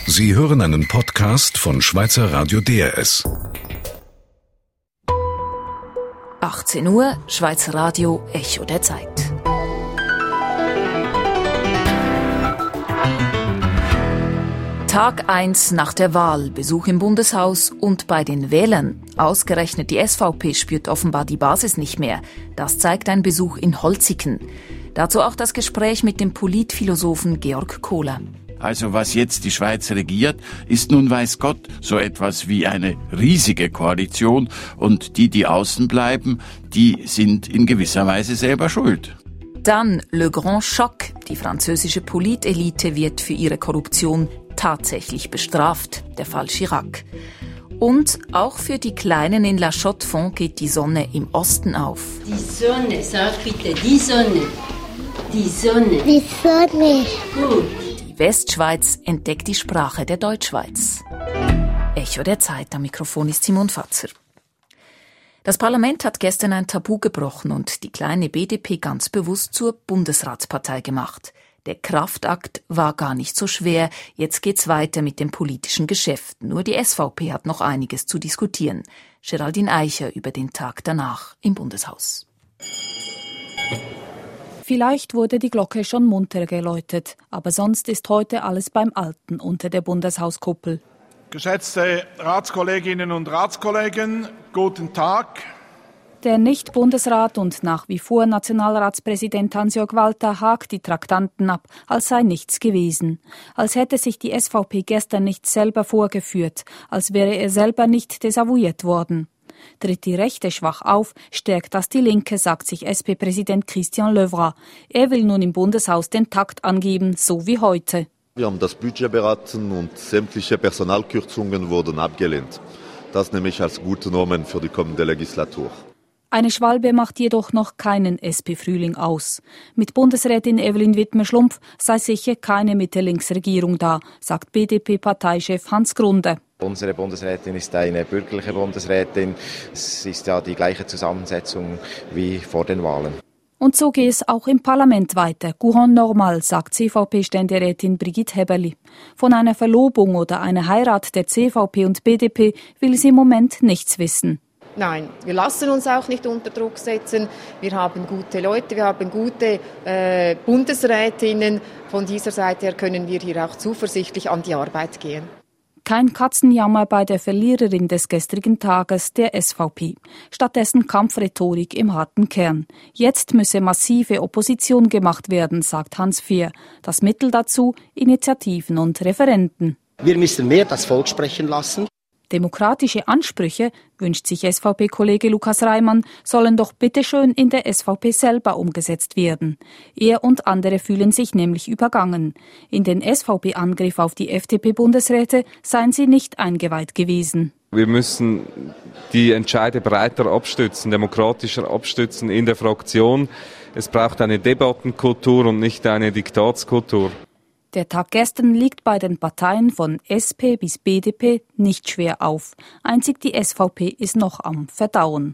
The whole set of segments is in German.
Sie hören einen Podcast von Schweizer Radio DRS. 18 Uhr, Schweizer Radio, Echo der Zeit. Tag 1 nach der Wahl, Besuch im Bundeshaus und bei den Wählern. Ausgerechnet die SVP spürt offenbar die Basis nicht mehr. Das zeigt ein Besuch in Holzig. Dazu auch das Gespräch mit dem Politphilosophen Georg Kohler. Also was jetzt die Schweiz regiert, ist nun weiß Gott so etwas wie eine riesige Koalition und die außen bleiben, die sind in gewisser Weise selber schuld. Dann Le Grand Choc. Die französische Politelite wird für ihre Korruption tatsächlich bestraft, der Fall Chirac. Und auch für die Kleinen in La Chaux-de-Fonds geht die Sonne im Osten auf. Die Sonne, sag bitte, die Sonne. Die Sonne. Die Sonne. Gut. Die Westschweiz entdeckt die Sprache der Deutschschweiz. Echo der Zeit, am Mikrofon ist Simon Fatzer. Das Parlament hat gestern ein Tabu gebrochen und die kleine BDP ganz bewusst zur Bundesratspartei gemacht. Der Kraftakt war gar nicht so schwer. Jetzt geht's weiter mit dem politischen Geschäft. Nur die SVP hat noch einiges zu diskutieren. Geraldine Eicher über den Tag danach im Bundeshaus. Vielleicht wurde die Glocke schon munter geläutet, aber sonst ist heute alles beim Alten unter der Bundeshauskuppel. Geschätzte Ratskolleginnen und Ratskollegen, guten Tag. Der Nicht-Bundesrat und nach wie vor Nationalratspräsident Hans-Jörg Walter hakt die Traktanten ab, als sei nichts gewesen. Als hätte sich die SVP gestern nicht selber vorgeführt, als wäre er selber nicht desavouiert worden. Tritt die Rechte schwach auf, stärkt das die Linke, sagt sich SP-Präsident Christian Löwra. Er will nun im Bundeshaus den Takt angeben, so wie heute. Wir haben das Budget beraten und sämtliche Personalkürzungen wurden abgelehnt. Das nehme ich als gute Normen für die kommende Legislatur. Eine Schwalbe macht jedoch noch keinen SP-Frühling aus. Mit Bundesrätin Evelyn Widmer-Schlumpf sei sicher keine Mitte-Links-Regierung da, sagt BDP-Parteichef Hans Grunde. Unsere Bundesrätin ist eine bürgerliche Bundesrätin. Es ist ja die gleiche Zusammensetzung wie vor den Wahlen. Und so gehe es auch im Parlament weiter. Courant normal, sagt CVP-Ständerätin Brigitte Heberli. Von einer Verlobung oder einer Heirat der CVP und BDP will sie im Moment nichts wissen. Nein, wir lassen uns auch nicht unter Druck setzen. Wir haben gute Leute, wir haben gute Bundesrätinnen. Von dieser Seite her können wir hier auch zuversichtlich an die Arbeit gehen. Kein Katzenjammer bei der Verliererin des gestrigen Tages, der SVP. Stattdessen Kampfrhetorik im harten Kern. Jetzt müsse massive Opposition gemacht werden, sagt Hans Fehr. Das Mittel dazu: Initiativen und Referenden. Wir müssen mehr das Volk sprechen lassen. Demokratische Ansprüche, wünscht sich SVP-Kollege Lukas Reimann, sollen doch bitteschön in der SVP selber umgesetzt werden. Er und andere fühlen sich nämlich übergangen. In den SVP-Angriff auf die FDP-Bundesräte seien sie nicht eingeweiht gewesen. Wir müssen die Entscheide breiter abstützen, demokratischer abstützen in der Fraktion. Es braucht eine Debattenkultur und nicht eine Diktatskultur. Der Tag gestern liegt bei den Parteien von SP bis BDP nicht schwer auf. Einzig die SVP ist noch am Verdauen.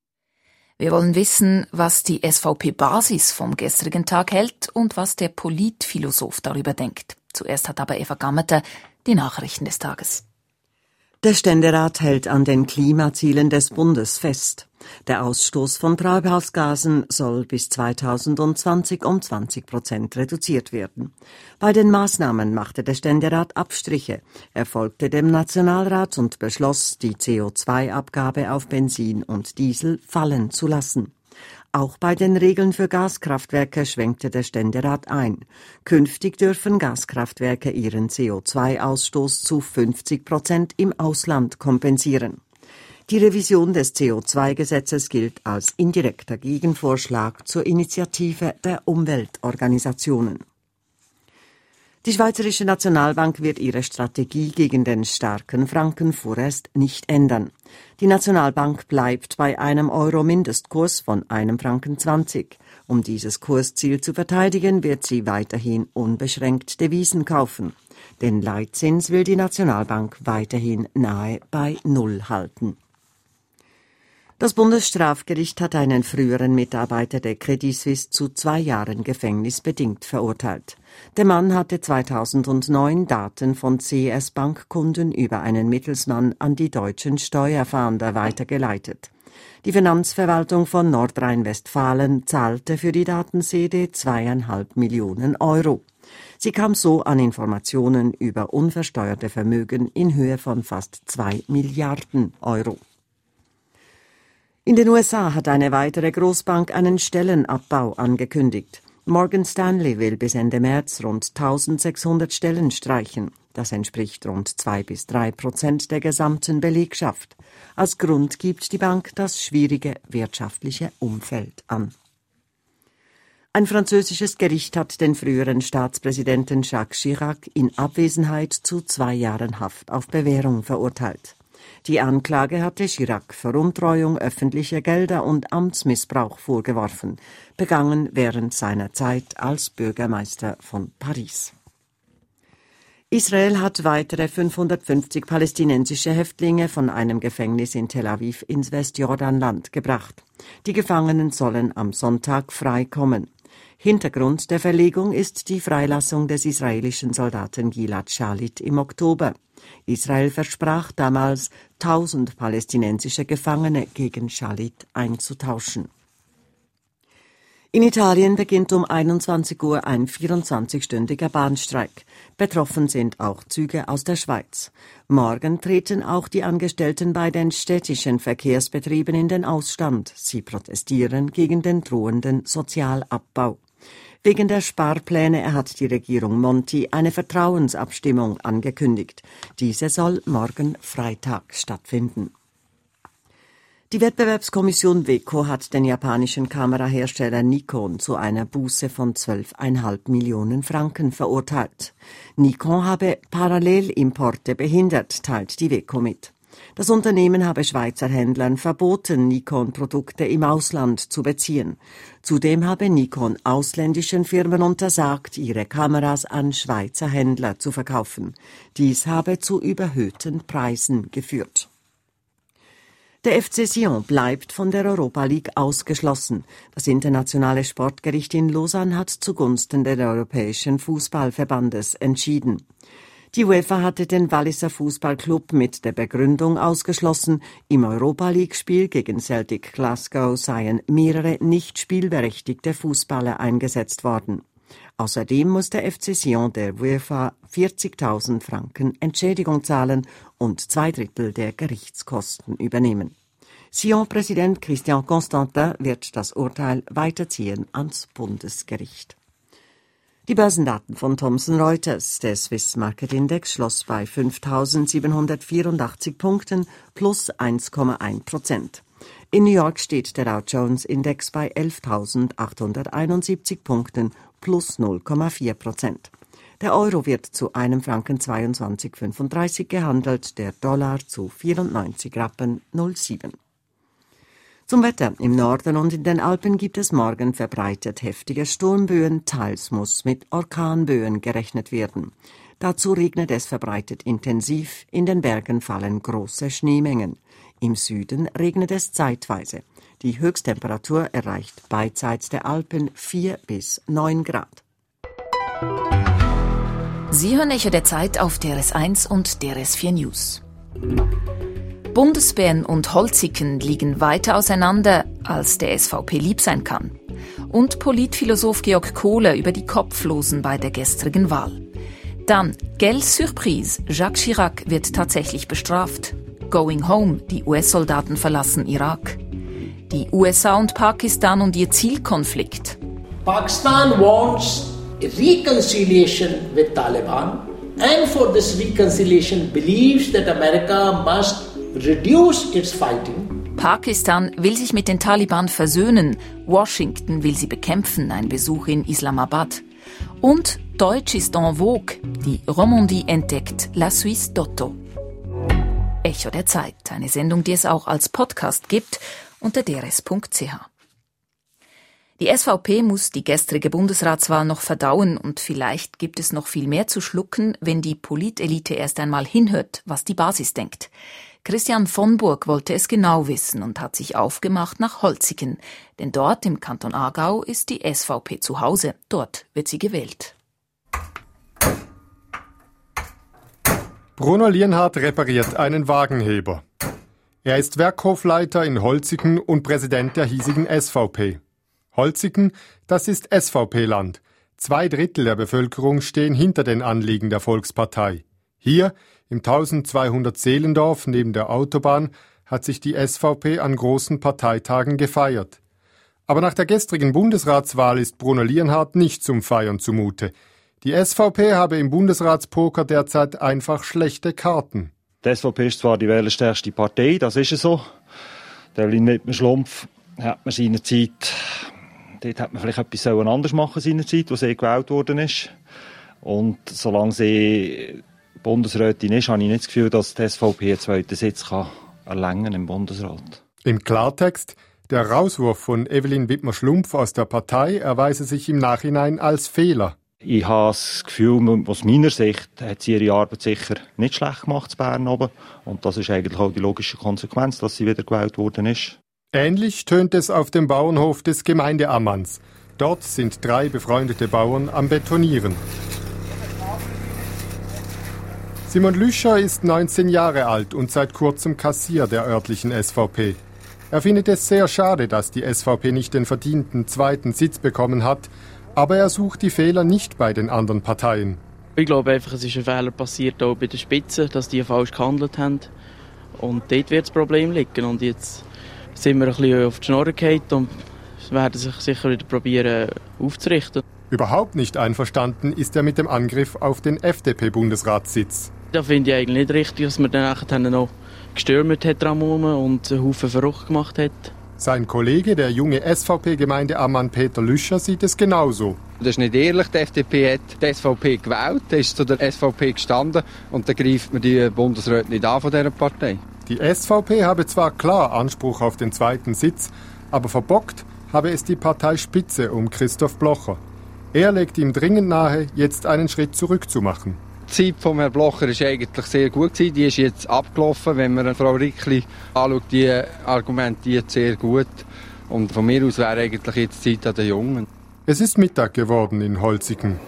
Wir wollen wissen, was die SVP-Basis vom gestrigen Tag hält und was der Politphilosoph darüber denkt. Zuerst hat aber Eva Gammeter die Nachrichten des Tages. Der Ständerat hält an den Klimazielen des Bundes fest. Der Ausstoß von Treibhausgasen soll bis 2020 um 20% reduziert werden. Bei den Maßnahmen machte der Ständerat Abstriche. Er folgte dem Nationalrat und beschloss, die CO2-Abgabe auf Benzin und Diesel fallen zu lassen. Auch bei den Regeln für Gaskraftwerke schwenkte der Ständerat ein. Künftig dürfen Gaskraftwerke ihren CO2-Ausstoß zu 50% im Ausland kompensieren. Die Revision des CO2-Gesetzes gilt als indirekter Gegenvorschlag zur Initiative der Umweltorganisationen. Die Schweizerische Nationalbank wird ihre Strategie gegen den starken Franken vorerst nicht ändern. Die Nationalbank bleibt bei einem Euro-Mindestkurs von 1,20 Franken. Um dieses Kursziel zu verteidigen, wird sie weiterhin unbeschränkt Devisen kaufen. Den Leitzins will die Nationalbank weiterhin nahe bei Null halten. Das Bundesstrafgericht hat einen früheren Mitarbeiter der Credit Suisse zu 2 Jahren Gefängnis bedingt verurteilt. Der Mann hatte 2009 Daten von CS-Bankkunden über einen Mittelsmann an die deutschen Steuerfahnder weitergeleitet. Die Finanzverwaltung von Nordrhein-Westfalen zahlte für die Datenseede 2,5 Millionen Euro. Sie kam so an Informationen über unversteuerte Vermögen in Höhe von fast 2 Milliarden Euro. In den USA hat eine weitere Großbank einen Stellenabbau angekündigt. Morgan Stanley will bis Ende März rund 1600 Stellen streichen. Das entspricht rund 2-3% der gesamten Belegschaft. Als Grund gibt die Bank das schwierige wirtschaftliche Umfeld an. Ein französisches Gericht hat den früheren Staatspräsidenten Jacques Chirac in Abwesenheit zu 2 Jahren Haft auf Bewährung verurteilt. Die Anklage hatte Chirac Veruntreuung öffentlicher Gelder und Amtsmissbrauch vorgeworfen, begangen während seiner Zeit als Bürgermeister von Paris. Israel hat weitere 550 palästinensische Häftlinge von einem Gefängnis in Tel Aviv ins Westjordanland gebracht. Die Gefangenen sollen am Sonntag freikommen. Hintergrund der Verlegung ist die Freilassung des israelischen Soldaten Gilad Shalit im Oktober. Israel versprach damals, 1000 palästinensische Gefangene gegen Shalit einzutauschen. In Italien beginnt um 21 Uhr ein 24-stündiger Bahnstreik. Betroffen sind auch Züge aus der Schweiz. Morgen treten auch die Angestellten bei den städtischen Verkehrsbetrieben in den Ausstand. Sie protestieren gegen den drohenden Sozialabbau. Wegen der Sparpläne hat die Regierung Monti eine Vertrauensabstimmung angekündigt. Diese soll morgen Freitag stattfinden. Die Wettbewerbskommission WECO hat den japanischen Kamerahersteller Nikon zu einer Buße von 12,5 Millionen Franken verurteilt. Nikon habe Parallelimporte behindert, teilt die WECO mit. Das Unternehmen habe Schweizer Händlern verboten, Nikon-Produkte im Ausland zu beziehen. Zudem habe Nikon ausländischen Firmen untersagt, ihre Kameras an Schweizer Händler zu verkaufen. Dies habe zu überhöhten Preisen geführt. Der FC Sion bleibt von der Europa League ausgeschlossen. Das internationale Sportgericht in Lausanne hat zugunsten des Europäischen Fußballverbandes entschieden. Die UEFA hatte den Walliser Fußballclub mit der Begründung ausgeschlossen, im Europa-League-Spiel gegen Celtic Glasgow seien mehrere nicht spielberechtigte Fußballer eingesetzt worden. Außerdem muss der FC Sion der UEFA 40.000 Franken Entschädigung zahlen und 2/3 der Gerichtskosten übernehmen. Sion-Präsident Christian Constantin wird das Urteil weiterziehen ans Bundesgericht. Die Börsendaten von Thomson Reuters. Der Swiss Market Index schloss bei 5.784 Punkten plus 1,1%. In New York steht der Dow Jones Index bei 11.871 Punkten plus 0,4%. Der Euro wird zu einem Franken 22,35 gehandelt, der Dollar zu 94,07 Rappen. Zum Wetter. Im Norden und in den Alpen gibt es morgen verbreitet heftige Sturmböen, teils muss mit Orkanböen gerechnet werden. Dazu regnet es verbreitet intensiv, in den Bergen fallen große Schneemengen. Im Süden regnet es zeitweise. Die Höchsttemperatur erreicht beidseits der Alpen 4 bis 9 Grad. Sie hören Echo der Zeit auf DRS1 und DRS4 News. Bundesbären und Holziken liegen weiter auseinander, als der SVP lieb sein kann. Und Politphilosoph Georg Kohler über die Kopflosen bei der gestrigen Wahl. Dann, quelle Surprise, Jacques Chirac wird tatsächlich bestraft. Going home, die US-Soldaten verlassen Irak. Die USA und Pakistan und ihr Zielkonflikt. Pakistan wants a reconciliation with Taliban and for this reconciliation believes that America must reduce its fighting. Pakistan will sich mit den Taliban versöhnen, Washington will sie bekämpfen, ein Besuch in Islamabad. Und Deutsch ist en vogue, die Romandie entdeckt, La Suisse d'Otto. Echo der Zeit, eine Sendung, die es auch als Podcast gibt unter drs.ch. Die SVP muss die gestrige Bundesratswahl noch verdauen und vielleicht gibt es noch viel mehr zu schlucken, wenn die Politelite erst einmal hinhört, was die Basis denkt. Christian von Burg wollte es genau wissen und hat sich aufgemacht nach Holzigen. Denn dort im Kanton Aargau ist die SVP zu Hause. Dort wird sie gewählt. Bruno Lienhardt repariert einen Wagenheber. Er ist Werkhofleiter in Holzigen und Präsident der hiesigen SVP. Holzigen, das ist SVP-Land. 2/3 der Bevölkerung stehen hinter den Anliegen der Volkspartei. Hier, im 1200 Seelendorf neben der Autobahn, hat sich die SVP an großen Parteitagen gefeiert. Aber nach der gestrigen Bundesratswahl ist Bruno Lienhardt nicht zum Feiern zumute. Die SVP habe im Bundesratspoker derzeit einfach schlechte Karten. Die SVP ist zwar die wählerstärkste Partei, das ist so. Der Evelyn Wittmer-Schlumpf hat man seinerzeit, dort hat man vielleicht etwas anders machen seinerzeit, wo sie gewählt worden ist. Und solange sie Bundesrätin ist, habe ich nicht das Gefühl, dass die SVP einen zweiten Sitz erlangen im Bundesrat. Im Klartext, der Rauswurf von Evelyn Wittmer-Schlumpf aus der Partei erweise sich im Nachhinein als Fehler. Ich habe das Gefühl, aus meiner Sicht hat sie ihre Arbeit sicher nicht schlecht gemacht in Bern oben. Und das ist eigentlich auch die logische Konsequenz, dass sie wieder gewählt worden ist. Ähnlich tönt es auf dem Bauernhof des Gemeindeammanns. Dort sind 3 befreundete Bauern am Betonieren. Simon Lüscher ist 19 Jahre alt und seit kurzem Kassier der örtlichen SVP. Er findet es sehr schade, dass die SVP nicht den verdienten 2. Sitz bekommen hat, aber er sucht die Fehler nicht bei den anderen Parteien. Ich glaube einfach, es ist ein Fehler passiert auch bei der Spitze, dass die falsch gehandelt haben. Und dort wird das Problem liegen. Und jetzt sind wir ein bisschen auf die Schnur gefallen und werden sich sicher wieder probieren aufzurichten. Überhaupt nicht einverstanden ist er mit dem Angriff auf den FDP-Bundesratssitz. Da finde ich eigentlich nicht richtig, dass man dann nachher noch gestürmt hat und einen Haufen verrückt gemacht hat. Sein Kollege, der junge SVP-Gemeindeammann Peter Lüscher, sieht es genauso. Das ist nicht ehrlich. Die FDP hat die SVP gewählt, ist zu der SVP gestanden und dann greift man die Bundesräte nicht an von dieser Partei. Die SVP habe zwar klar Anspruch auf den 2. Sitz, aber verbockt habe es die Parteispitze um Christoph Blocher. Er legt ihm dringend nahe, jetzt einen Schritt zurück zu machen. Die Zeit von Herrn Blocher war eigentlich sehr gut gewesen. Die ist jetzt abgelaufen. Wenn man Frau Rickli anschaut, die argumentiert sehr gut. Und von mir aus wäre eigentlich jetzt Zeit an den Jungen. Es ist Mittag geworden in Holzigen.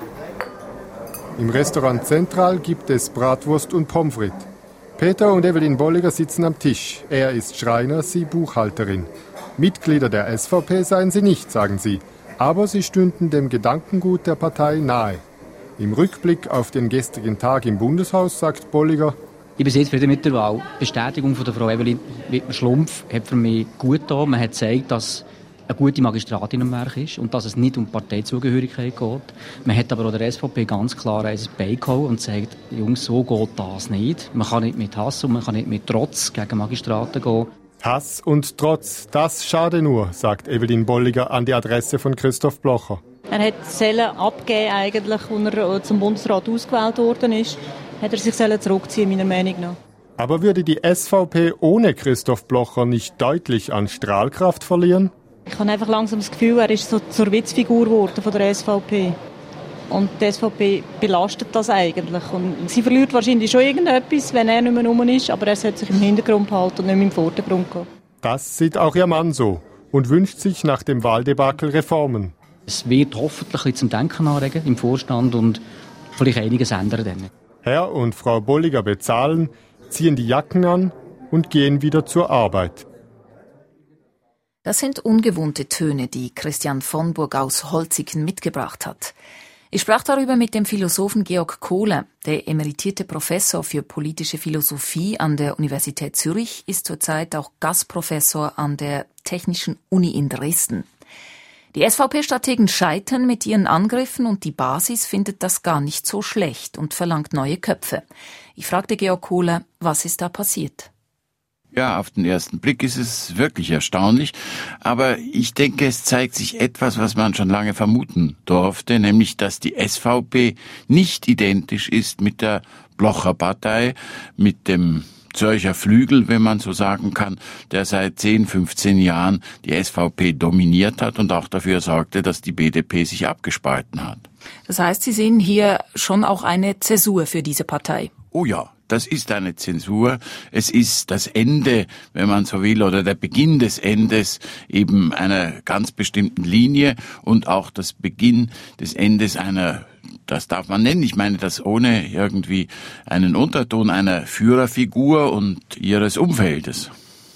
Im Restaurant Zentral gibt es Bratwurst und Pommes frites. Peter und Evelyn Bolliger sitzen am Tisch. Er ist Schreiner, sie Buchhalterin. Mitglieder der SVP seien sie nicht, sagen sie. Aber sie stünden dem Gedankengut der Partei nahe. Im Rückblick auf den gestrigen Tag im Bundeshaus sagt Bolliger: Ich bin sehr zufrieden mit der Wahl. Die Bestätigung von der Frau Evelyn Wittmer-Schlumpf hat für mich gut getan. Man hat gezeigt, dass eine gute Magistratin am Werk ist und dass es nicht um Parteizugehörigkeit geht. Man hat aber auch der SVP ganz klar ein Bein gehauen und sagt, Jungs, so geht das nicht. Man kann nicht mit Hass und man kann nicht mit Trotz gegen Magistraten gehen. Hass und Trotz, das schade nur, sagt Evelyn Bolliger an die Adresse von Christoph Blocher. Er hat Zellen abgegeben, eigentlich, als er zum Bundesrat ausgewählt worden ist. Hat er sich zurückziehen, meiner Meinung nach. Aber würde die SVP ohne Christoph Blocher nicht deutlich an Strahlkraft verlieren? Ich habe einfach langsam das Gefühl, er ist so zur Witzfigur geworden von der SVP. Und die SVP belastet das eigentlich. Und sie verliert wahrscheinlich schon irgendetwas, wenn er nicht mehr rum ist, aber er sollte sich im Hintergrund behalten und nicht mehr im Vordergrund gehen. Das sieht auch ihr Mann so und wünscht sich nach dem Wahldebakel Reformen. Es wird hoffentlich zum Denken anregen im Vorstand und vielleicht einiges ändern dann. Herr und Frau Bolliger bezahlen, ziehen die Jacken an und gehen wieder zur Arbeit. Das sind ungewohnte Töne, die Christian von Burg aus Holzigen mitgebracht hat. Ich sprach darüber mit dem Philosophen Georg Kohler. Der emeritierte Professor für politische Philosophie an der Universität Zürich ist zurzeit auch Gastprofessor an der Technischen Uni in Dresden. Die SVP-Strategen scheitern mit ihren Angriffen und die Basis findet das gar nicht so schlecht und verlangt neue Köpfe. Ich fragte Georg Kohler, was ist da passiert? Ja, auf den ersten Blick ist es wirklich erstaunlich, aber ich denke, es zeigt sich etwas, was man schon lange vermuten durfte, nämlich, dass die SVP nicht identisch ist mit der Blocher-Partei, mit dem Zürcher Flügel, wenn man so sagen kann, der seit 10, 15 Jahren die SVP dominiert hat und auch dafür sorgte, dass die BDP sich abgespalten hat. Das heißt, Sie sehen hier schon auch eine Zäsur für diese Partei? Oh ja, Das ist eine Zensur. Es ist das Ende, wenn man so will, oder der Beginn des Endes eben einer ganz bestimmten Linie und auch das Beginn des Endes einer, das darf man nennen, ich meine das ohne irgendwie einen Unterton, einer Führerfigur und ihres Umfeldes.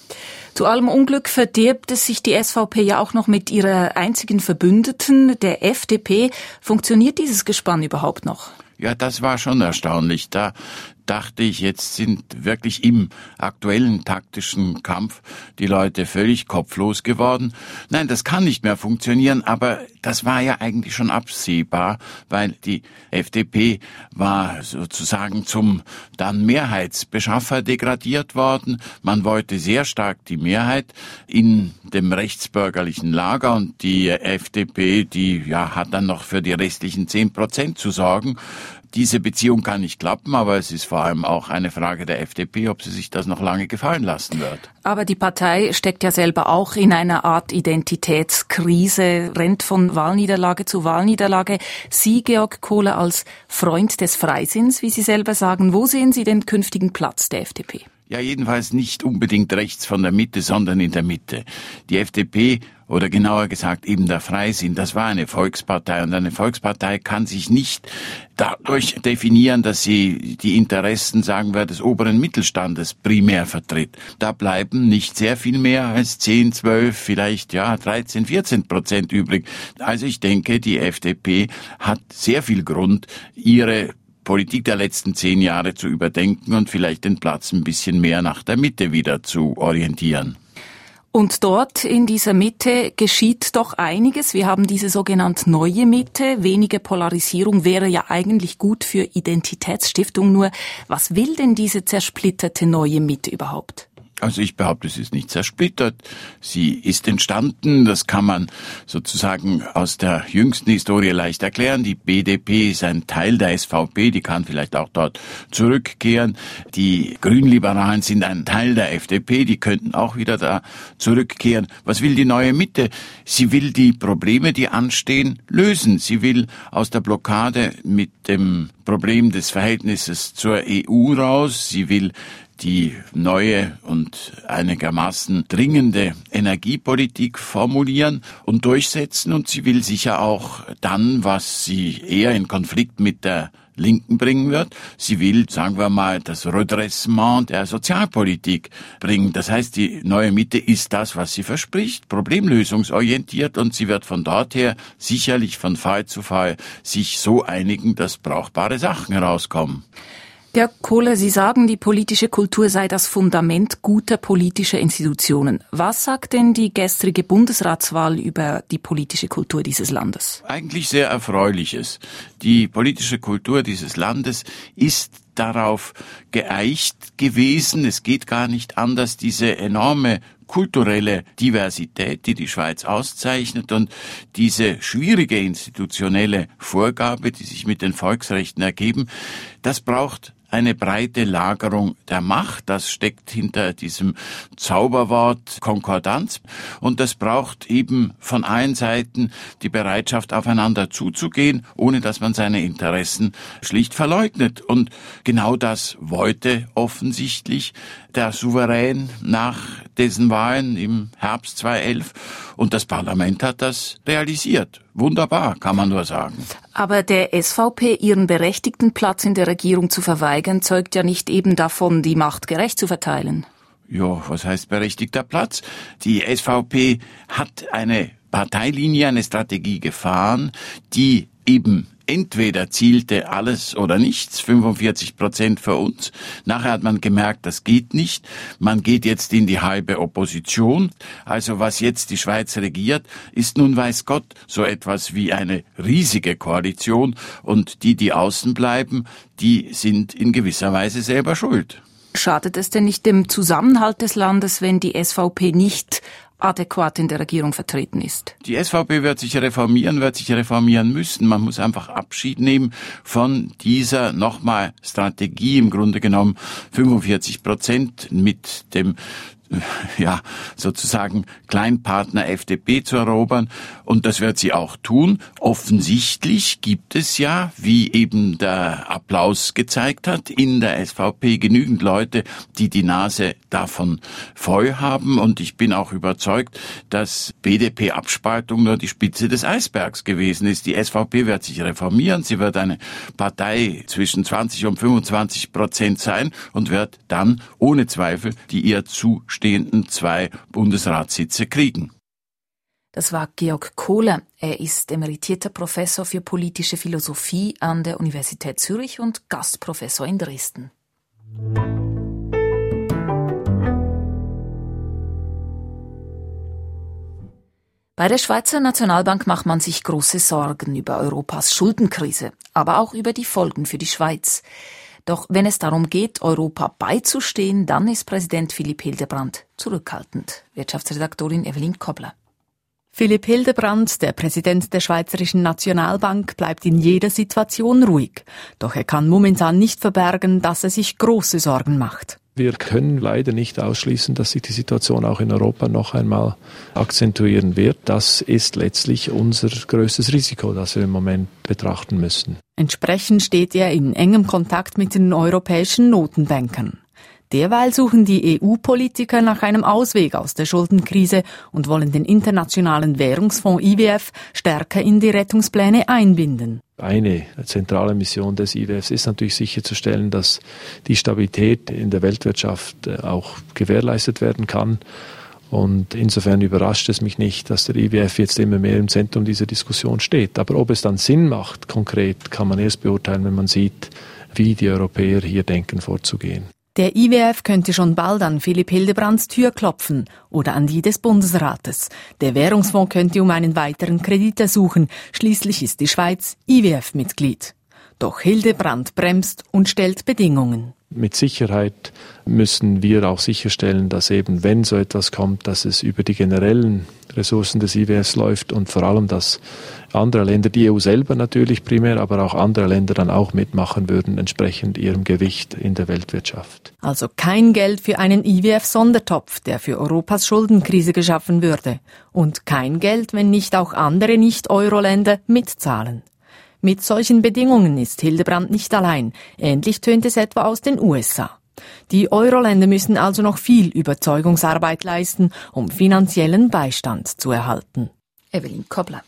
Zu allem Unglück verdirbt es sich die SVP ja auch noch mit ihrer einzigen Verbündeten, der FDP. Funktioniert dieses Gespann überhaupt noch? Ja, das war schon erstaunlich. Da dachte ich, jetzt sind wirklich im aktuellen taktischen Kampf die Leute völlig kopflos geworden. Nein, das kann nicht mehr funktionieren, aber das war ja eigentlich schon absehbar, weil die FDP war sozusagen zum dann Mehrheitsbeschaffer degradiert worden. Man wollte sehr stark die Mehrheit in dem rechtsbürgerlichen Lager und die FDP, die hat dann noch für die restlichen 10% zu sorgen. Diese Beziehung kann nicht klappen, aber es ist vor allem auch eine Frage der FDP, ob sie sich das noch lange gefallen lassen wird. Aber die Partei steckt ja selber auch in einer Art Identitätskrise, rennt von Wahlniederlage zu Wahlniederlage. Sie, Georg Kohler, als Freund des Freisinns, wie Sie selber sagen, wo sehen Sie den künftigen Platz der FDP? Ja, jedenfalls nicht unbedingt rechts von der Mitte, sondern in der Mitte. Die FDP, oder genauer gesagt eben der Freisinn, das war eine Volkspartei und eine Volkspartei kann sich nicht dadurch definieren, dass sie die Interessen, sagen wir, des oberen Mittelstandes primär vertritt. Da bleiben nicht sehr viel mehr als 10, 12, vielleicht 13, 14% übrig. Also ich denke, die FDP hat sehr viel Grund, ihre Politik der letzten 10 Jahre zu überdenken und vielleicht den Platz ein bisschen mehr nach der Mitte wieder zu orientieren. Und dort in dieser Mitte geschieht doch einiges. Wir haben diese sogenannte neue Mitte. Weniger Polarisierung wäre ja eigentlich gut für Identitätsstiftung. Nur, was will denn diese zersplitterte neue Mitte überhaupt? Also ich behaupte, sie ist nicht zersplittert. Sie ist entstanden, das kann man sozusagen aus der jüngsten Historie leicht erklären. Die BDP ist ein Teil der SVP, die kann vielleicht auch dort zurückkehren. Die Grünliberalen sind ein Teil der FDP, die könnten auch wieder da zurückkehren. Was will die neue Mitte? Sie will die Probleme, die anstehen, lösen. Sie will aus der Blockade mit dem Problem des Verhältnisses zur EU raus. Sie will die neue und einigermaßen dringende Energiepolitik formulieren und durchsetzen. Und sie will sicher auch dann, was sie eher in Konflikt mit der Linken bringen wird. Sie will, sagen wir mal, das Redressement der Sozialpolitik bringen. Das heißt, die neue Mitte ist das, was sie verspricht, problemlösungsorientiert, und sie wird von dort her sicherlich von Fall zu Fall sich so einigen, dass brauchbare Sachen herauskommen. Herr Kohler, Sie sagen, die politische Kultur sei das Fundament guter politischer Institutionen. Was sagt denn die gestrige Bundesratswahl über die politische Kultur dieses Landes? Eigentlich sehr Erfreuliches. Die politische Kultur dieses Landes ist darauf geeicht gewesen. Es geht gar nicht anders, diese enorme kulturelle Diversität, die die Schweiz auszeichnet, und diese schwierige institutionelle Vorgabe, die sich mit den Volksrechten ergeben, das braucht eine breite Lagerung der Macht. Das steckt hinter diesem Zauberwort Konkordanz. Und das braucht eben von allen Seiten die Bereitschaft, aufeinander zuzugehen, ohne dass man seine Interessen schlicht verleugnet. Und genau das wollte offensichtlich der Souverän nach diesen Wahlen im Herbst 2011. Und das Parlament hat das realisiert. Wunderbar, kann man nur sagen. Aber der SVP ihren berechtigten Platz in der Regierung zu verweigern, zeugt ja nicht eben davon, die Macht gerecht zu verteilen. Ja, was heißt berechtigter Platz? Die SVP hat eine Parteilinie, eine Strategie gefahren, die eben entweder zielte alles oder nichts, 45% für uns. Nachher hat man gemerkt, das geht nicht. Man geht jetzt in die halbe Opposition. Also was jetzt die Schweiz regiert, ist nun weiß Gott so etwas wie eine riesige Koalition. Und die außen bleiben, die sind in gewisser Weise selber schuld. Schadet es denn nicht dem Zusammenhalt des Landes, wenn die SVP nicht adäquat in der Regierung vertreten ist? Die SVP wird sich reformieren müssen. Man muss einfach Abschied nehmen von dieser nochmal Strategie, im Grunde genommen 45% mit dem sozusagen Kleinpartner FDP zu erobern. Und das wird sie auch tun. Offensichtlich gibt es ja, wie eben der Applaus gezeigt hat, in der SVP genügend Leute, die die Nase davon voll haben. Und ich bin auch überzeugt, dass BDP-Abspaltung nur die Spitze des Eisbergs gewesen ist. Die SVP wird sich reformieren. Sie wird eine Partei zwischen 20 und 25% sein und wird dann ohne Zweifel die ihr zustehenden 2 Bundesratssitze kriegen. Das war Georg Kohler. Er ist emeritierter Professor für politische Philosophie an der Universität Zürich und Gastprofessor in Dresden. Bei der Schweizer Nationalbank macht man sich große Sorgen über Europas Schuldenkrise, aber auch über die Folgen für die Schweiz. Doch wenn es darum geht, Europa beizustehen, dann ist Präsident Philipp Hildebrand zurückhaltend. Wirtschaftsredaktorin Evelyn Kobler. Philipp Hildebrand, der Präsident der Schweizerischen Nationalbank, bleibt in jeder Situation ruhig. Doch er kann momentan nicht verbergen, dass er sich große Sorgen macht. Wir können leider nicht ausschließen, dass sich die Situation auch in Europa noch einmal akzentuieren wird. Das ist letztlich unser größtes Risiko, das wir im Moment betrachten müssen. Entsprechend steht er in engem Kontakt mit den europäischen Notenbankern. Derweil suchen die EU-Politiker nach einem Ausweg aus der Schuldenkrise und wollen den Internationalen Währungsfonds IWF stärker in die Rettungspläne einbinden. Eine zentrale Mission des IWFs ist natürlich sicherzustellen, dass die Stabilität in der Weltwirtschaft auch gewährleistet werden kann. Und insofern überrascht es mich nicht, dass der IWF jetzt immer mehr im Zentrum dieser Diskussion steht. Aber ob es dann Sinn macht, konkret, kann man erst beurteilen, wenn man sieht, wie die Europäer hier denken, vorzugehen. Der IWF könnte schon bald an Philipp Hildebrands Tür klopfen oder an die des Bundesrates. Der Währungsfonds könnte um einen weiteren Kredit ersuchen. Schließlich ist die Schweiz IWF-Mitglied. Doch Hildebrand bremst und stellt Bedingungen. Mit Sicherheit müssen wir auch sicherstellen, dass eben, wenn so etwas kommt, dass es über die generellen Ressourcen des IWFs läuft und vor allem, dass andere Länder, die EU selber natürlich primär, aber auch andere Länder dann auch mitmachen würden, entsprechend ihrem Gewicht in der Weltwirtschaft. Also kein Geld für einen IWF-Sondertopf, der für Europas Schuldenkrise geschaffen würde. Und kein Geld, wenn nicht auch andere Nicht-Euro-Länder mitzahlen. Mit solchen Bedingungen ist Hildebrand nicht allein. Ähnlich tönt es etwa aus den USA. Die Euro-Länder müssen also noch viel Überzeugungsarbeit leisten, um finanziellen Beistand zu erhalten. Evelyn Kobler.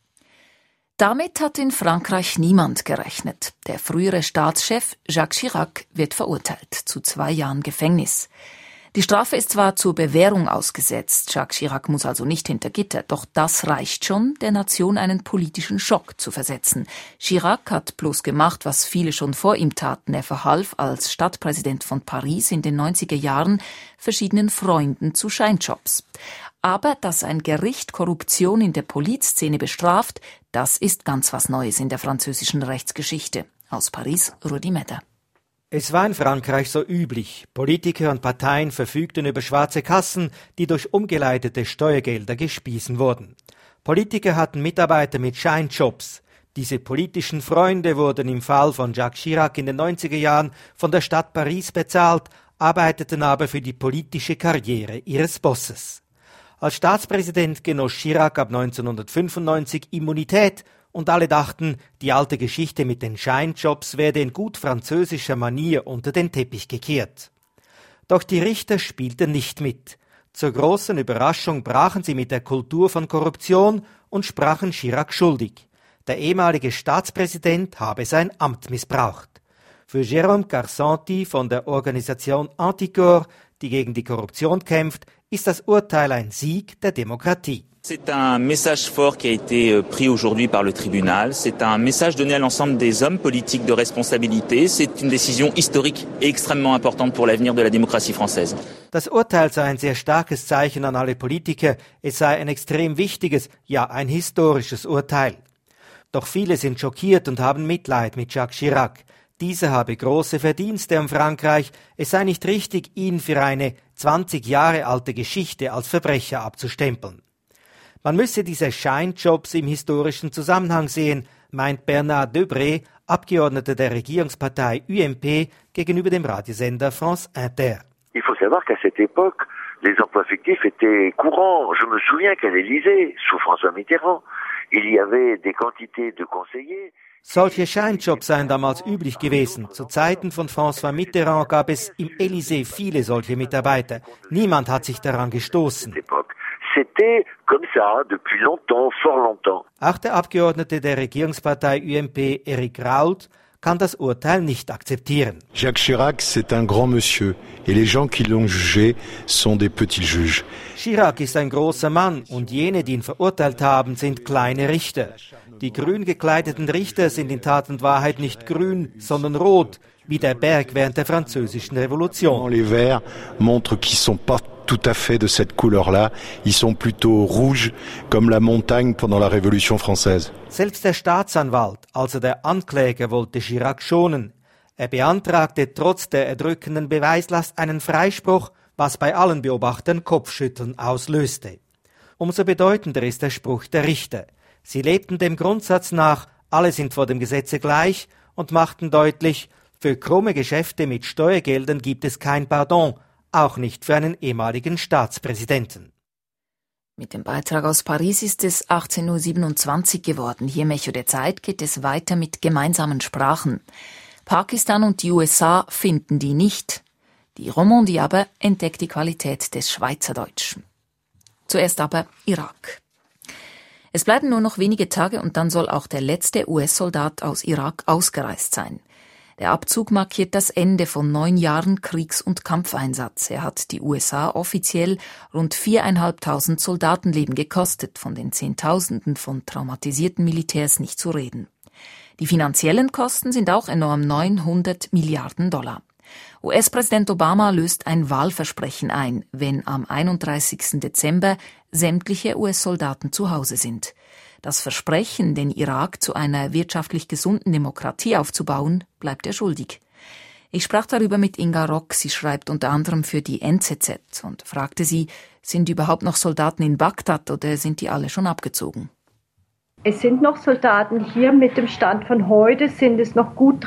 Damit hat in Frankreich niemand gerechnet. Der frühere Staatschef Jacques Chirac wird verurteilt zu 2 Jahren Gefängnis. Die Strafe ist zwar zur Bewährung ausgesetzt, Jacques Chirac muss also nicht hinter Gitter, doch das reicht schon, der Nation einen politischen Schock zu versetzen. Chirac hat bloß gemacht, was viele schon vor ihm taten. Er verhalf als Stadtpräsident von Paris in den 90er Jahren verschiedenen Freunden zu Scheinjobs. Aber dass ein Gericht Korruption in der Politszene bestraft, das ist ganz was Neues in der französischen Rechtsgeschichte. Aus Paris, Rudi Medder. Es war in Frankreich so üblich. Politiker und Parteien verfügten über schwarze Kassen, die durch umgeleitete Steuergelder gespiesen wurden. Politiker hatten Mitarbeiter mit Scheinjobs. Diese politischen Freunde wurden im Fall von Jacques Chirac in den 90er Jahren von der Stadt Paris bezahlt, arbeiteten aber für die politische Karriere ihres Bosses. Als Staatspräsident genoss Chirac ab 1995 Immunität und alle dachten, die alte Geschichte mit den Scheinjobs werde in gut französischer Manier unter den Teppich gekehrt. Doch die Richter spielten nicht mit. Zur großen Überraschung brachen sie mit der Kultur von Korruption und sprachen Chirac schuldig. Der ehemalige Staatspräsident habe sein Amt missbraucht. Für Jérôme Carsanti von der Organisation Anticor, die gegen die Korruption kämpft, ist das Urteil ein Sieg der Demokratie. C'est un message fort qui a été pris aujourd'hui par le tribunal. C'est un message donné à l'ensemble des hommes politiques de responsabilité. C'est une décision historique et extrêmement importante pour l'avenir de la démocratie française. Das Urteil sei ein sehr starkes Zeichen an alle Politiker. Es sei ein extrem wichtiges, ja ein historisches Urteil. Doch viele sind schockiert und haben Mitleid mit Jacques Chirac. Dieser habe große Verdienste um Frankreich. Es sei nicht richtig, ihn für eine 20 Jahre alte Geschichte als Verbrecher abzustempeln. Man müsse diese Scheinjobs im historischen Zusammenhang sehen, meint Bernard Debré, Abgeordneter der Regierungspartei UMP, gegenüber dem Radiosender France Inter. Il faut savoir qu'à cette époque, Les emplois fictifs étaient courants. Je me souviens qu'à l'Élysée, sous François Mitterrand, il y avait des quantités de conseillers. Solche Scheinjobs seien damals üblich gewesen. Zu Zeiten von François Mitterrand gab es im Élysée viele solche Mitarbeiter. Niemand hat sich daran gestoßen. C'était comme ça depuis longtemps, fort longtemps. Auch der Abgeordnete der Regierungspartei UMP, Eric Rault, kann das Urteil nicht akzeptieren. Jacques Chirac, c'est un grand monsieur. Et les gens qui l'ont jugé sont des petits juges. Chirac ist ein großer Mann und jene, die ihn verurteilt haben, sind kleine Richter. Die grün gekleideten Richter sind in Tat und Wahrheit nicht grün, sondern rot, wie der Berg während der Französischen Revolution. Les verts montrent qu'ils sont pas tout à fait de cette couleur-là. Ils sont plutôt rouges, comme la montagne pendant la Révolution française. Selbst der Staatsanwalt, also der Ankläger, wollte Chirac schonen. Er beantragte trotz der erdrückenden Beweislast einen Freispruch, was bei allen Beobachtern Kopfschütteln auslöste. Umso bedeutender ist der Spruch der Richter. Sie lebten dem Grundsatz nach, alle sind vor dem Gesetze gleich und machten deutlich, für krumme Geschäfte mit Steuergeldern gibt es kein Pardon, auch nicht für einen ehemaligen Staatspräsidenten. Mit dem Beitrag aus Paris ist es 18.27 Uhr geworden. Hier im Echo der Zeit geht es weiter mit gemeinsamen Sprachen. Pakistan und die USA finden die nicht. Die Romandie aber entdeckt die Qualität des Schweizerdeutschen. Zuerst aber Irak. Es bleiben nur noch wenige Tage und dann soll auch der letzte US-Soldat aus Irak ausgereist sein. Der Abzug markiert das Ende von 9 Jahren Kriegs- und Kampfeinsatz. Er hat die USA offiziell rund 4.500 Soldatenleben gekostet, von den Zehntausenden von traumatisierten Militärs nicht zu reden. Die finanziellen Kosten sind auch enorm, 900 Milliarden $. US-Präsident Obama löst ein Wahlversprechen ein, wenn am 31. Dezember sämtliche US-Soldaten zu Hause sind. Das Versprechen, den Irak zu einer wirtschaftlich gesunden Demokratie aufzubauen, bleibt er schuldig. Ich sprach darüber mit Inga Rock, sie schreibt unter anderem für die NZZ und fragte sie, sind überhaupt noch Soldaten in Bagdad oder sind die alle schon abgezogen? Es sind noch Soldaten hier. Mit dem Stand von heute sind es noch gut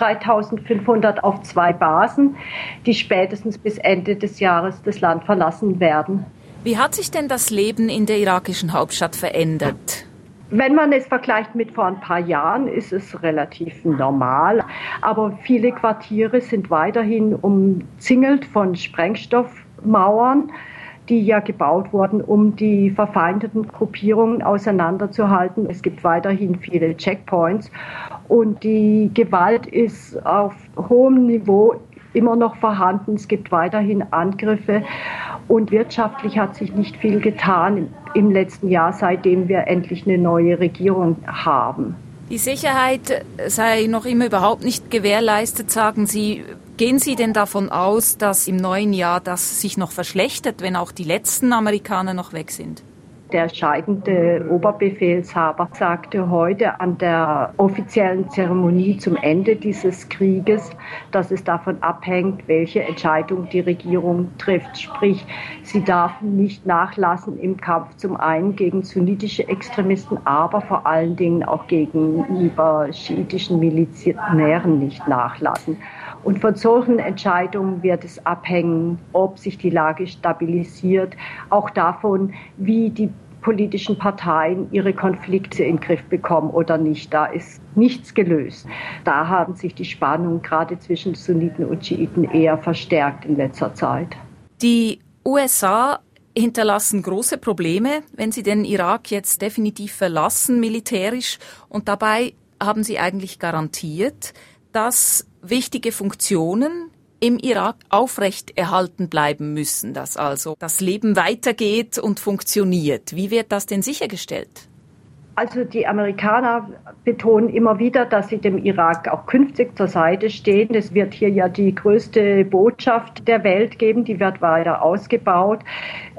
3.500 auf 2 Basen, die spätestens bis Ende des Jahres das Land verlassen werden. Wie hat sich denn das Leben in der irakischen Hauptstadt verändert? Wenn man es vergleicht mit vor ein paar Jahren, ist es relativ normal. Aber viele Quartiere sind weiterhin umzingelt von Sprengstoffmauern, die ja gebaut wurden, um die verfeindeten Gruppierungen auseinanderzuhalten. Es gibt weiterhin viele Checkpoints und die Gewalt ist auf hohem Niveau immer noch vorhanden. Es gibt weiterhin Angriffe und wirtschaftlich hat sich nicht viel getan im letzten Jahr, seitdem wir endlich eine neue Regierung haben. Die Sicherheit sei noch immer überhaupt nicht gewährleistet, sagen Sie. Gehen Sie denn davon aus, dass im neuen Jahr das sich noch verschlechtert, wenn auch die letzten Amerikaner noch weg sind? Der scheidende Oberbefehlshaber sagte heute an der offiziellen Zeremonie zum Ende dieses Krieges, dass es davon abhängt, welche Entscheidung die Regierung trifft. Sprich, sie darf nicht nachlassen im Kampf zum einen gegen sunnitische Extremisten, aber vor allen Dingen auch gegenüber schiitischen Milizionären nicht nachlassen. Und von solchen Entscheidungen wird es abhängen, ob sich die Lage stabilisiert, auch davon, wie die politischen Parteien ihre Konflikte in den Griff bekommen oder nicht. Da ist nichts gelöst. Da haben sich die Spannungen gerade zwischen Sunniten und Schiiten eher verstärkt in letzter Zeit. Die USA hinterlassen große Probleme, wenn sie den Irak jetzt definitiv verlassen, militärisch. Und dabei haben sie eigentlich garantiert, dass wichtige Funktionen im Irak aufrechterhalten bleiben müssen, dass also das Leben weitergeht und funktioniert. Wie wird das denn sichergestellt? Also die Amerikaner betonen immer wieder, dass sie dem Irak auch künftig zur Seite stehen. Es wird hier ja die größte Botschaft der Welt geben, die wird weiter ausgebaut.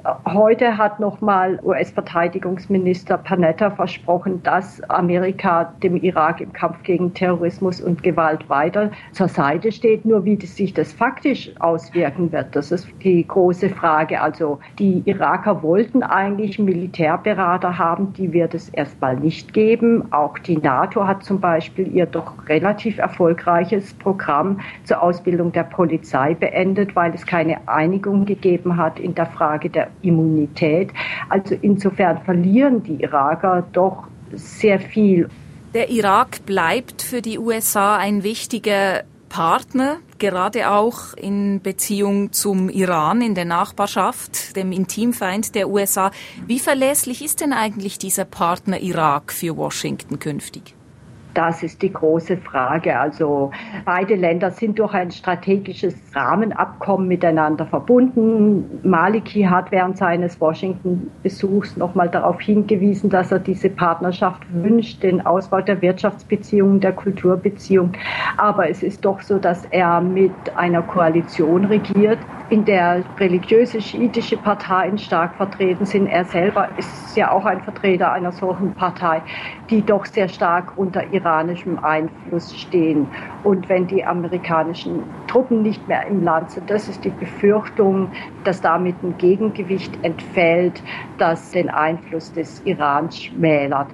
Heute hat nochmal US-Verteidigungsminister Panetta versprochen, dass Amerika dem Irak im Kampf gegen Terrorismus und Gewalt weiter zur Seite steht. Nur wie sich das faktisch auswirken wird, das ist die große Frage. Also die Iraker wollten eigentlich Militärberater haben, die wird es erstmal nicht geben. Auch die NATO hat zum Beispiel ihr doch relativ erfolgreiches Programm zur Ausbildung der Polizei beendet, weil es keine Einigung gegeben hat in der Frage der Immunität. Also insofern verlieren die Iraker doch sehr viel. Der Irak bleibt für die USA ein wichtiger Partner, gerade auch in Beziehung zum Iran, in der Nachbarschaft, dem Intimfeind der USA. Wie verlässlich ist denn eigentlich dieser Partner Irak für Washington künftig? Das ist die große Frage. Also beide Länder sind durch ein strategisches Rahmenabkommen miteinander verbunden. Maliki hat während seines Washington-Besuchs nochmal darauf hingewiesen, dass er diese Partnerschaft wünscht, den Ausbau der Wirtschaftsbeziehungen, der Kulturbeziehungen. Aber es ist doch so, dass er mit einer Koalition regiert, in der religiöse schiitische Parteien stark vertreten sind. Er selber ist ja auch ein Vertreter einer solchen Partei, die doch sehr stark unter iranischem Einfluss stehen. Und wenn die amerikanischen Truppen nicht mehr im Land sind, das ist die Befürchtung, dass damit ein Gegengewicht entfällt, das den Einfluss des Irans schmälert.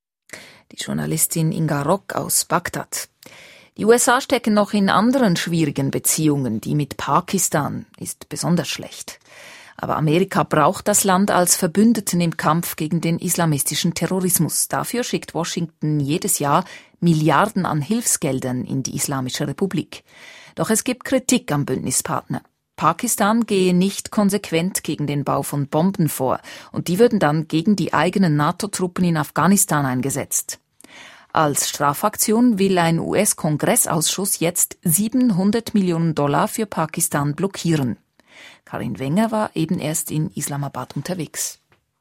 Die Journalistin Inga Rock aus Bagdad. Die USA stecken noch in anderen schwierigen Beziehungen. Die mit Pakistan ist besonders schlecht. Aber Amerika braucht das Land als Verbündeten im Kampf gegen den islamistischen Terrorismus. Dafür schickt Washington jedes Jahr Milliarden an Hilfsgeldern in die Islamische Republik. Doch es gibt Kritik am Bündnispartner. Pakistan gehe nicht konsequent gegen den Bau von Bomben vor und die würden dann gegen die eigenen NATO-Truppen in Afghanistan eingesetzt. Als Strafaktion will ein US-Kongressausschuss jetzt $700 Millionen für Pakistan blockieren. Karin Wenger war eben erst in Islamabad unterwegs.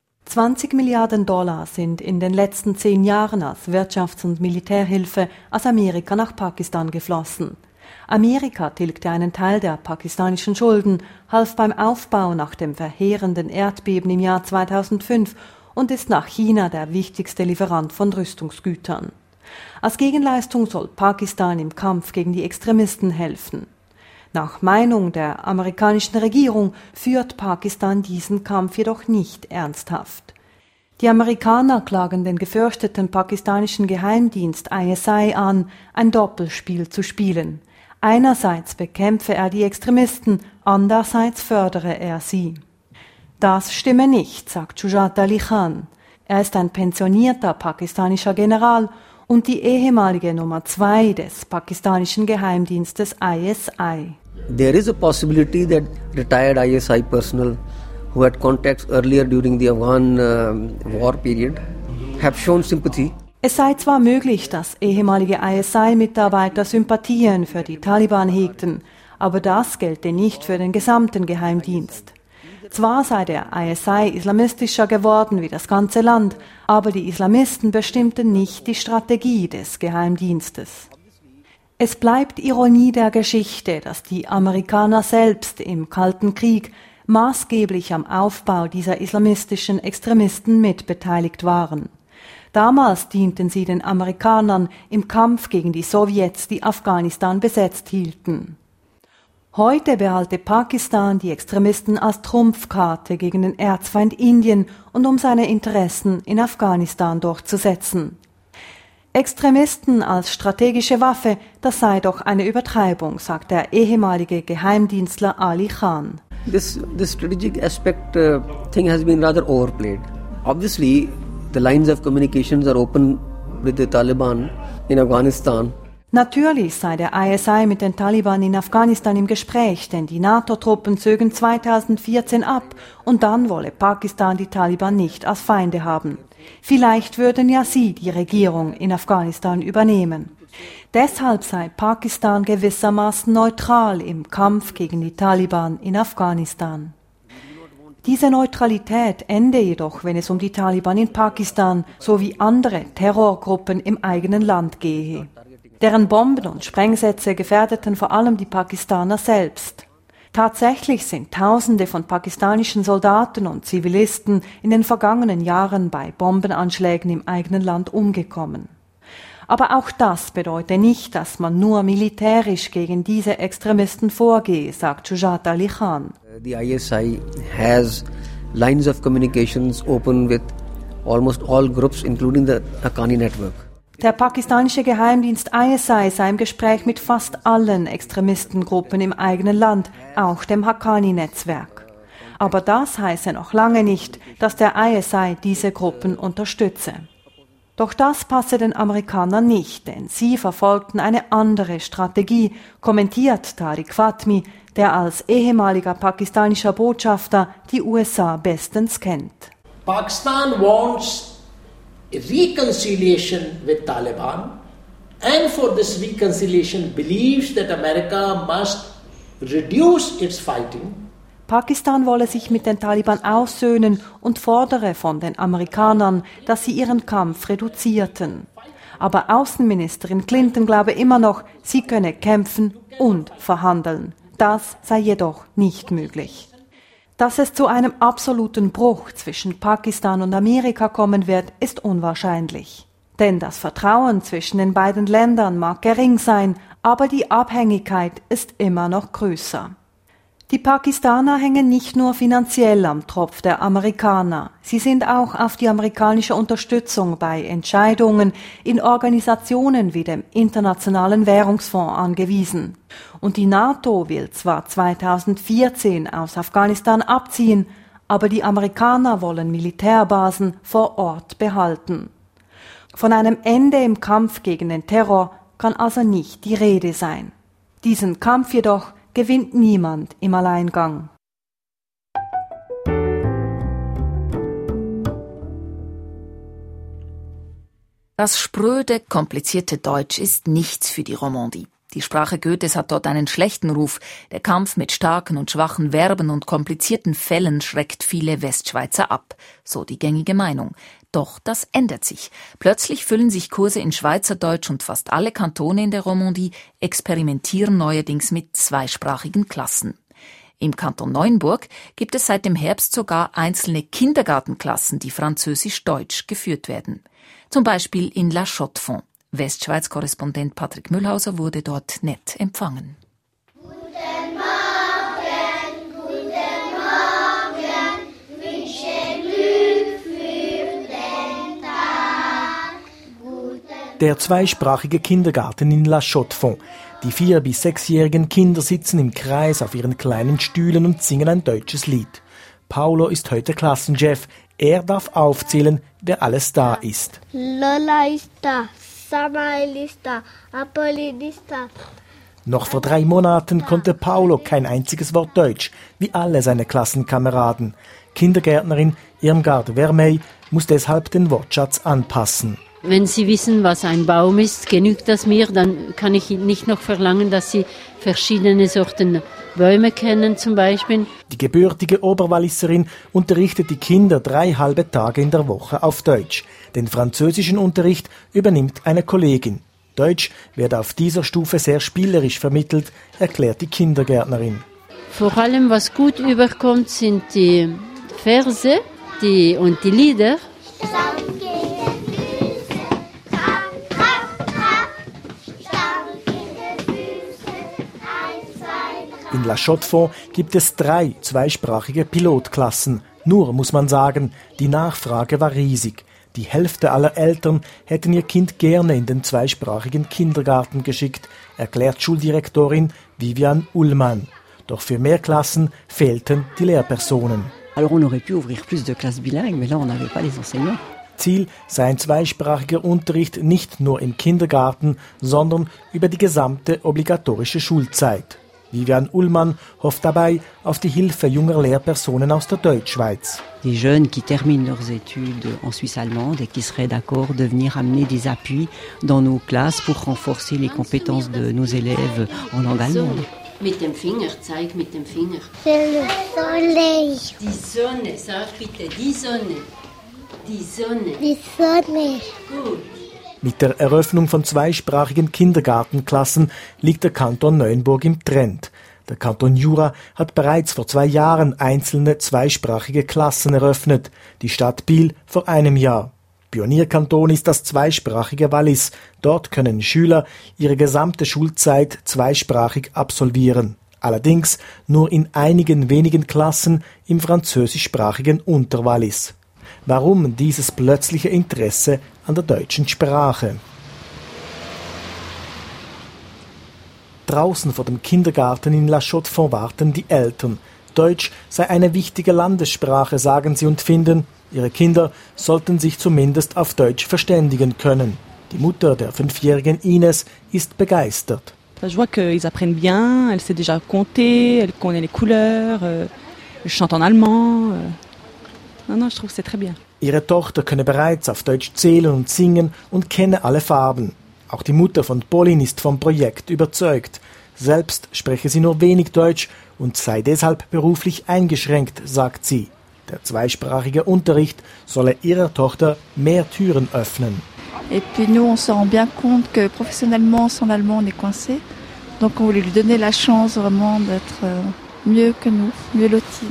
20 Milliarden Dollar sind in den letzten 10 Jahren als Wirtschafts- und Militärhilfe aus Amerika nach Pakistan geflossen. Amerika tilgte einen Teil der pakistanischen Schulden, half beim Aufbau nach dem verheerenden Erdbeben im Jahr 2005 und ist nach China der wichtigste Lieferant von Rüstungsgütern. Als Gegenleistung soll Pakistan im Kampf gegen die Extremisten helfen. Nach Meinung der amerikanischen Regierung führt Pakistan diesen Kampf jedoch nicht ernsthaft. Die Amerikaner klagen den gefürchteten pakistanischen Geheimdienst ISI an, ein Doppelspiel zu spielen. Einerseits bekämpfe er die Extremisten, andererseits fördere er sie. Das stimme nicht, sagt Shujat Ali Khan. Er ist ein pensionierter pakistanischer General und die ehemalige Nummer 2 des pakistanischen Geheimdienstes ISI. There is a possibility that retired ISI personnel who had contacts earlier during the Afghan war period have shown sympathy. Es sei zwar möglich, dass ehemalige ISI-Mitarbeiter Sympathien für die Taliban hegten, aber das gelte nicht für den gesamten Geheimdienst. Zwar sei der ISI islamistischer geworden wie das ganze Land, aber die Islamisten bestimmten nicht die Strategie des Geheimdienstes. Es bleibt Ironie der Geschichte, dass die Amerikaner selbst im Kalten Krieg maßgeblich am Aufbau dieser islamistischen Extremisten mitbeteiligt waren. Damals dienten sie den Amerikanern im Kampf gegen die Sowjets, die Afghanistan besetzt hielten. Heute behalte Pakistan die Extremisten als Trumpfkarte gegen den Erzfeind Indien und um seine Interessen in Afghanistan durchzusetzen. Extremisten als strategische Waffe, das sei doch eine Übertreibung, sagt der ehemalige Geheimdienstler Ali Khan. This strategic aspect thing has been rather overplayed. Obviously, the lines of communications are open with the Taliban in Afghanistan. Natürlich sei der ISI mit den Taliban in Afghanistan im Gespräch, denn die NATO-Truppen zögen 2014 ab und dann wolle Pakistan die Taliban nicht als Feinde haben. Vielleicht würden ja sie die Regierung in Afghanistan übernehmen. Deshalb sei Pakistan gewissermaßen neutral im Kampf gegen die Taliban in Afghanistan. Diese Neutralität ende jedoch, wenn es um die Taliban in Pakistan sowie andere Terrorgruppen im eigenen Land gehe. Deren Bomben und Sprengsätze gefährdeten vor allem die Pakistaner selbst. Tatsächlich sind Tausende von pakistanischen Soldaten und Zivilisten in den vergangenen Jahren bei Bombenanschlägen im eigenen Land umgekommen. Aber auch das bedeutet nicht, dass man nur militärisch gegen diese Extremisten vorgehe, sagt Shujat Ali Khan. The ISI has lines of communications open with almost all groups, including the Haqqani network. Der pakistanische Geheimdienst ISI sei im Gespräch mit fast allen Extremistengruppen im eigenen Land, auch dem Haqqani-Netzwerk. Aber das heiße noch lange nicht, dass der ISI diese Gruppen unterstütze. Doch das passe den Amerikanern nicht, denn sie verfolgten eine andere Strategie, kommentiert Tariq Fatmi, der als ehemaliger pakistanischer Botschafter die USA bestens kennt. Pakistan wants reconciliation with Taliban, and for this reconciliation believes that America must reduce its fighting. Pakistan wolle sich mit den Taliban aussöhnen und fordere von den Amerikanern, dass sie ihren Kampf reduzierten. Aber Außenministerin Clinton glaube immer noch, sie könne kämpfen und verhandeln. Das sei jedoch nicht möglich. Dass es zu einem absoluten Bruch zwischen Pakistan und Amerika kommen wird, ist unwahrscheinlich. Denn das Vertrauen zwischen den beiden Ländern mag gering sein, aber die Abhängigkeit ist immer noch größer. Die Pakistaner hängen nicht nur finanziell am Tropf der Amerikaner, sie sind auch auf die amerikanische Unterstützung bei Entscheidungen in Organisationen wie dem Internationalen Währungsfonds angewiesen. Und die NATO will zwar 2014 aus Afghanistan abziehen, aber die Amerikaner wollen Militärbasen vor Ort behalten. Von einem Ende im Kampf gegen den Terror kann also nicht die Rede sein. Diesen Kampf jedoch gewinnt niemand im Alleingang. Das spröde, komplizierte Deutsch ist nichts für die Romandie. Die Sprache Goethes hat dort einen schlechten Ruf. Der Kampf mit starken und schwachen Verben und komplizierten Fällen schreckt viele Westschweizer ab, so die gängige Meinung. Doch das ändert sich. Plötzlich füllen sich Kurse in Schweizerdeutsch und fast alle Kantone in der Romandie experimentieren neuerdings mit zweisprachigen Klassen. Im Kanton Neuenburg gibt es seit dem Herbst sogar einzelne Kindergartenklassen, die französisch-deutsch geführt werden. Zum Beispiel in La Chaux-de-Fonds. Westschweiz-Korrespondent Patrick Mühlhauser wurde dort nett empfangen. Guten Morgen, wünsche Glück für den Tag. Der zweisprachige Kindergarten in La Chaux-de-Fonds. Die 4- bis 6-jährigen Kinder sitzen im Kreis auf ihren kleinen Stühlen und singen ein deutsches Lied. Paulo ist heute Klassenchef. Er darf aufzählen, wer alles da ist. Lola ist da, Samael ist da, Apolline ist da. Noch vor 3 Monaten konnte Paulo kein einziges Wort Deutsch, wie alle seine Klassenkameraden. Kindergärtnerin Irmgard Vermey muss deshalb den Wortschatz anpassen. Wenn Sie wissen, was ein Baum ist, genügt das mir, dann kann ich nicht noch verlangen, dass Sie verschiedene Sorten Bäume kennen zum Beispiel. Die gebürtige Oberwalliserin unterrichtet die Kinder 3 halbe Tage in der Woche auf Deutsch. Den französischen Unterricht übernimmt eine Kollegin. Deutsch wird auf dieser Stufe sehr spielerisch vermittelt, erklärt die Kindergärtnerin. Vor allem, was gut überkommt, sind die Verse und die Lieder. In La Chaux-de-Fonds gibt es 3 zweisprachige Pilotklassen. Nur muss man sagen, die Nachfrage war riesig. Die Hälfte aller Eltern hätten ihr Kind gerne in den zweisprachigen Kindergarten geschickt, erklärt Schuldirektorin Vivian Ullmann. Doch für mehr Klassen fehlten die Lehrpersonen. Alors on aurait pu ouvrir plus de classes bilingues, mais là on n'avait pas les enseignants. Ziel sei ein zweisprachiger Unterricht nicht nur im Kindergarten, sondern über die gesamte obligatorische Schulzeit. Vivian Ullmann hofft dabei auf die Hilfe junger Lehrpersonen aus der Deutschschweiz. Des jeunes qui terminent leurs études en Suisse allemande et qui seraient d'accord de venir amener des appuis dans nos classes pour renforcer les compétences de nos élèves en langue allemande. Mit dem Finger, zeig mit dem Finger. Sonne. Die Sonne, sag bitte, die Sonne. Die Sonne. Die Sonne. Gut. Mit der Eröffnung von zweisprachigen Kindergartenklassen liegt der Kanton Neuenburg im Trend. Der Kanton Jura hat bereits vor 2 Jahren einzelne zweisprachige Klassen eröffnet, die Stadt Biel vor einem Jahr. Pionierkanton ist das zweisprachige Wallis. Dort können Schüler ihre gesamte Schulzeit zweisprachig absolvieren. Allerdings nur in einigen wenigen Klassen im französischsprachigen Unterwallis. Warum dieses plötzliche Interesse an der deutschen Sprache? Draußen vor dem Kindergarten in La Chaux-de-Fonds warten die Eltern. Deutsch sei eine wichtige Landessprache, sagen sie, und finden, ihre Kinder sollten sich zumindest auf Deutsch verständigen können. Die Mutter der 5-jährigen Ines ist begeistert. Je vois qu'ils apprennent bien, elle sait déjà compter, elle connaît les couleurs, elle chante en allemand. Non, je trouve que c'est très bien. Ihre Tochter könne bereits auf Deutsch zählen und singen und kenne alle Farben. Auch die Mutter von Pauline ist vom Projekt überzeugt. Selbst spreche sie nur wenig Deutsch und sei deshalb beruflich eingeschränkt, sagt sie. Der zweisprachige Unterricht solle ihrer Tochter mehr Türen öffnen. Et puis nous, on se rend bien compte que professionnellement, son allemand, on est coincé. Donc on voulait lui donner la chance vraiment d'être mieux que nous, mieux lotis.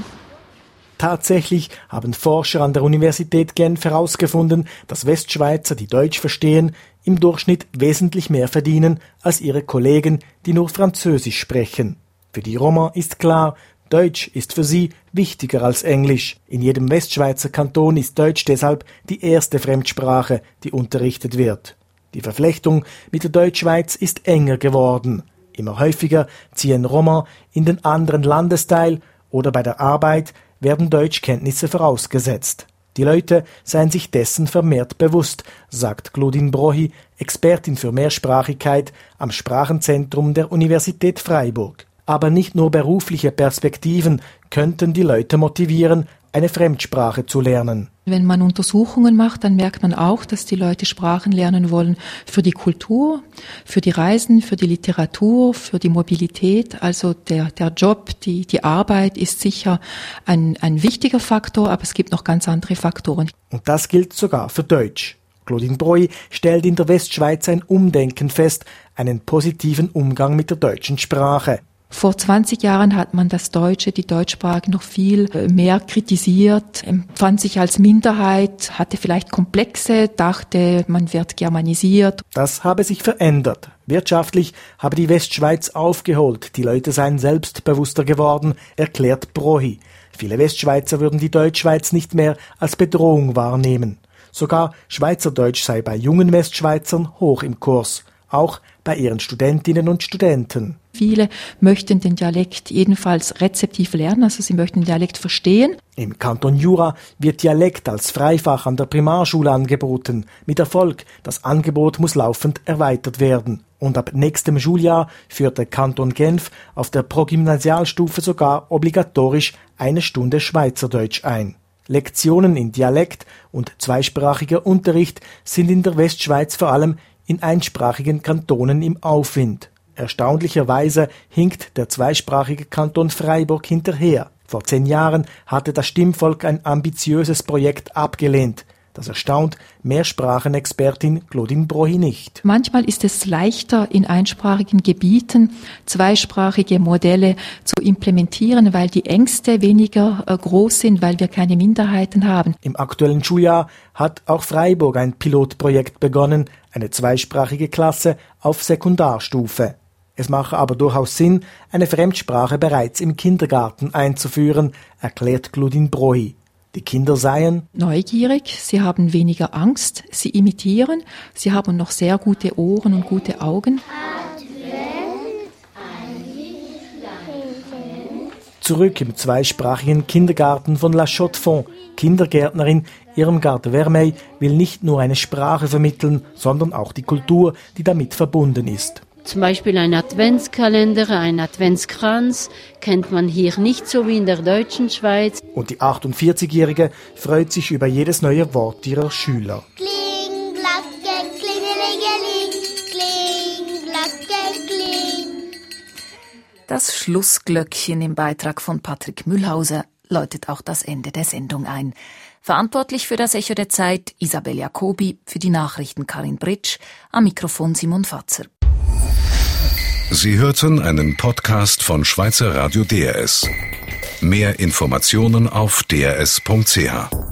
Tatsächlich haben Forscher an der Universität Genf herausgefunden, dass Westschweizer, die Deutsch verstehen, im Durchschnitt wesentlich mehr verdienen als ihre Kollegen, die nur Französisch sprechen. Für die Roma ist klar, Deutsch ist für sie wichtiger als Englisch. In jedem Westschweizer Kanton ist Deutsch deshalb die erste Fremdsprache, die unterrichtet wird. Die Verflechtung mit der Deutschschweiz ist enger geworden. Immer häufiger ziehen Roma in den anderen Landesteil oder bei der Arbeit werden Deutschkenntnisse vorausgesetzt. Die Leute seien sich dessen vermehrt bewusst, sagt Claudine Brohi, Expertin für Mehrsprachigkeit am Sprachenzentrum der Universität Freiburg. Aber nicht nur berufliche Perspektiven könnten die Leute motivieren, eine Fremdsprache zu lernen. Wenn man Untersuchungen macht, dann merkt man auch, dass die Leute Sprachen lernen wollen für die Kultur, für die Reisen, für die Literatur, für die Mobilität. Also der Job, die Arbeit ist sicher ein wichtiger Faktor, aber es gibt noch ganz andere Faktoren. Und das gilt sogar für Deutsch. Claudine Broy stellt in der Westschweiz ein Umdenken fest, einen positiven Umgang mit der deutschen Sprache. Vor 20 Jahren hat man das Deutsche, die Deutschsprache noch viel mehr kritisiert, empfand sich als Minderheit, hatte vielleicht Komplexe, dachte, man wird germanisiert. Das habe sich verändert. Wirtschaftlich habe die Westschweiz aufgeholt, die Leute seien selbstbewusster geworden, erklärt Brohi. Viele Westschweizer würden die Deutschschweiz nicht mehr als Bedrohung wahrnehmen. Sogar Schweizerdeutsch sei bei jungen Westschweizern hoch im Kurs, auch bei ihren Studentinnen und Studenten. Viele möchten den Dialekt jedenfalls rezeptiv lernen, also sie möchten den Dialekt verstehen. Im Kanton Jura wird Dialekt als Freifach an der Primarschule angeboten. Mit Erfolg, das Angebot muss laufend erweitert werden. Und ab nächstem Schuljahr führt der Kanton Genf auf der Progymnasialstufe sogar obligatorisch 1 Stunde Schweizerdeutsch ein. Lektionen in Dialekt und zweisprachiger Unterricht sind in der Westschweiz vor allem in einsprachigen Kantonen im Aufwind. Erstaunlicherweise hinkt der zweisprachige Kanton Freiburg hinterher. Vor 10 Jahren hatte das Stimmvolk ein ambitiöses Projekt abgelehnt. Das erstaunt Mehrsprachenexpertin Claudine Brohi nicht. Manchmal ist es leichter, in einsprachigen Gebieten zweisprachige Modelle zu implementieren, weil die Ängste weniger groß sind, weil wir keine Minderheiten haben. Im aktuellen Schuljahr hat auch Freiburg ein Pilotprojekt begonnen, eine zweisprachige Klasse auf Sekundarstufe. Es mache aber durchaus Sinn, eine Fremdsprache bereits im Kindergarten einzuführen, erklärt Claudine Brohi. Die Kinder seien neugierig, sie haben weniger Angst, sie imitieren, sie haben noch sehr gute Ohren und gute Augen. Zurück im zweisprachigen Kindergarten von La Chaux-de-Fonds. Kindergärtnerin Irmgard Vermey will nicht nur eine Sprache vermitteln, sondern auch die Kultur, die damit verbunden ist. Zum Beispiel ein Adventskalender, ein Adventskranz kennt man hier nicht so wie in der deutschen Schweiz. Und die 48-Jährige freut sich über jedes neue Wort ihrer Schüler. Kling, glacke, klingelingeling, kling, glacke, kling. Das Schlussglöckchen im Beitrag von Patrick Mühlhauser läutet auch das Ende der Sendung ein. Verantwortlich für das Echo der Zeit Isabel Jacobi, für die Nachrichten Karin Britsch, am Mikrofon Simon Fatzer. Sie hörten einen Podcast von Schweizer Radio DRS. Mehr Informationen auf drs.ch.